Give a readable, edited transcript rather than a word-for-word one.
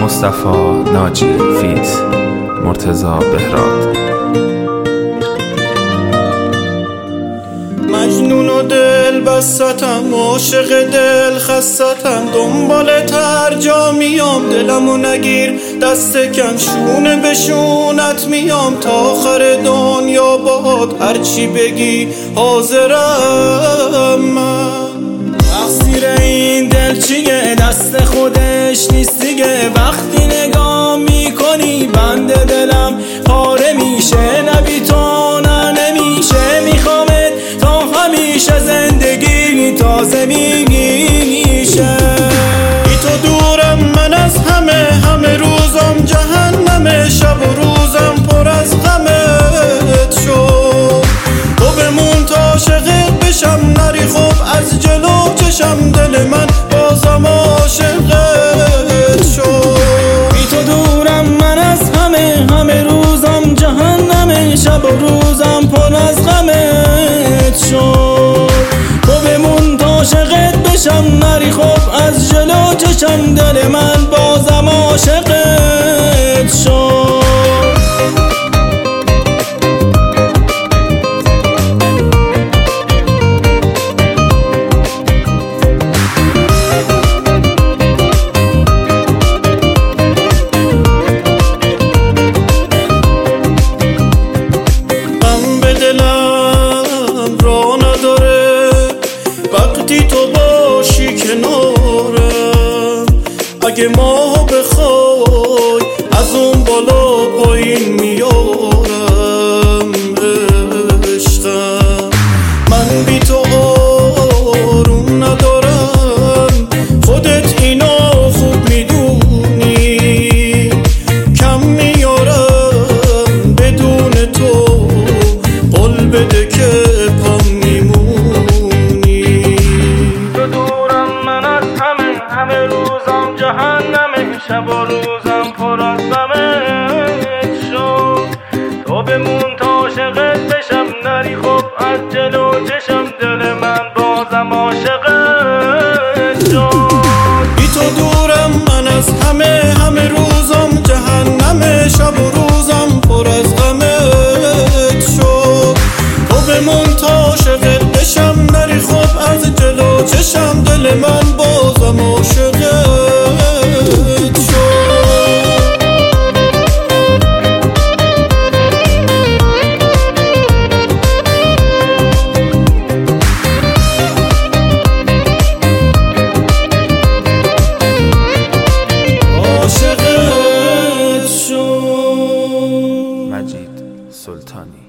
مصطفی ناجی فیت مرتضی بهراد. مجنون و دل بستم، عاشق دل خستم، دنبالت هر جا میام، دلمو نگیر دست کم، شونه به شونت میام تا آخر دنیا باد، هرچی بگی حاضرم من. تقصیر این دل چیه؟ دست خودش نیست دیگه، وقتی نگاه میکنی بند دلم پاره میشه، نبی تو نه نمیشه، میخوامت تا همیشه، زندگی تازه میشه. بی تو دورم من از همه روزم جهنمه، شب و روزم پر از غمت شد، تو بمون تا عاشقت بشم، نری خوب از جلو چشم، دل من بازم عاشقت شد. بی تو دورم من از همه روزم جهنمه، شب و روزم پر از غمت شد، تو بمون تا عاشقت بشم، نری خوب از جلو چشم، دل من بازم عاشقت شد. تو باشی کنارم، اگه ما بخوای از اون بالا پایین میارم عشقم. من بی تو آروم ندارم، خودت اینا خوب میدونی، کم میارم بدون تو، قول بده که پام همه روزم جهنمه، شب و روزم پر از غمت شد، تو بمون تا عاشقت بشم، نری خوب از جلو چشم، دل من بازم عاشقت شد. بی تو دورم من از همه روزم جهنمه، شب و روزم پر از غمت شد، تو بمون تا عاشقت بشم، نری خوب از جلو چشم، دل من بازم عاشقت شد. مجید سلطانی.